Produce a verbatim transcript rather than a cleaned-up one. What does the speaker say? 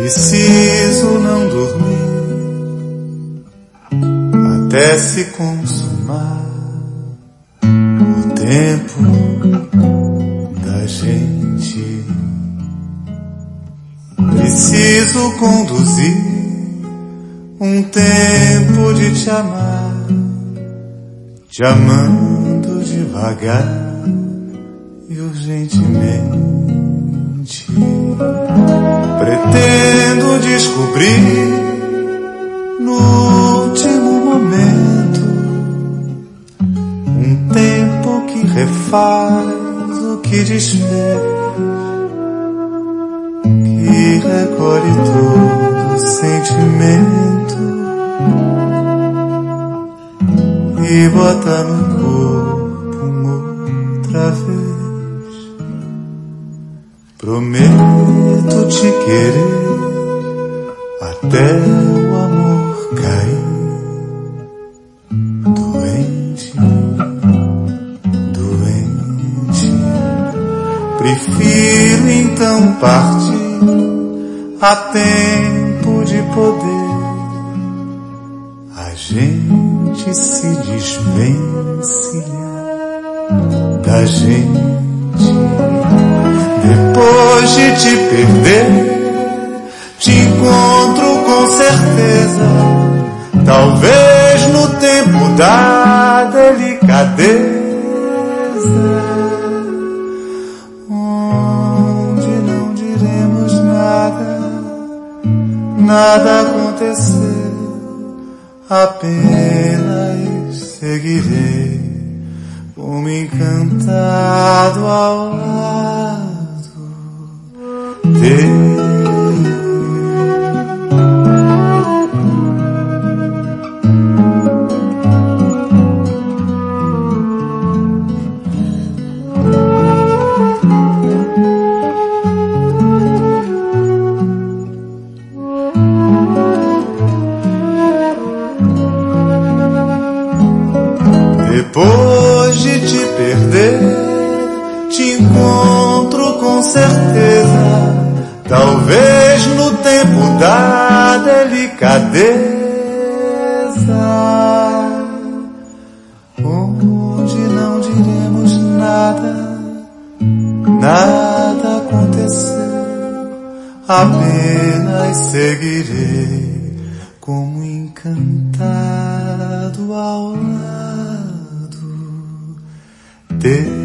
Preciso não dormir até se consumar o tempo da gente. Preciso conduzir um tempo de te amar, te amando devagar e urgentemente. Pretendo descobrir no último momento um tempo que refaz o que desfez, que recolhe todo o sentimento e bota no corpo outra vez. Prometo te querer até o amor cair. Doente, doente. Prefiro então partir a tempo de poder a gente se desvencilhar da gente. Depois de te perder, te encontro com certeza, talvez no tempo da delicadeza, onde não diremos nada, nada aconteceu, apenas seguirei como encantado ao lado teu. Depois de te perder, te encontro com certeza, talvez no tempo da delicadeza, onde não diremos nada, nada aconteceu, apenas seguirei como encantado ao lado teu.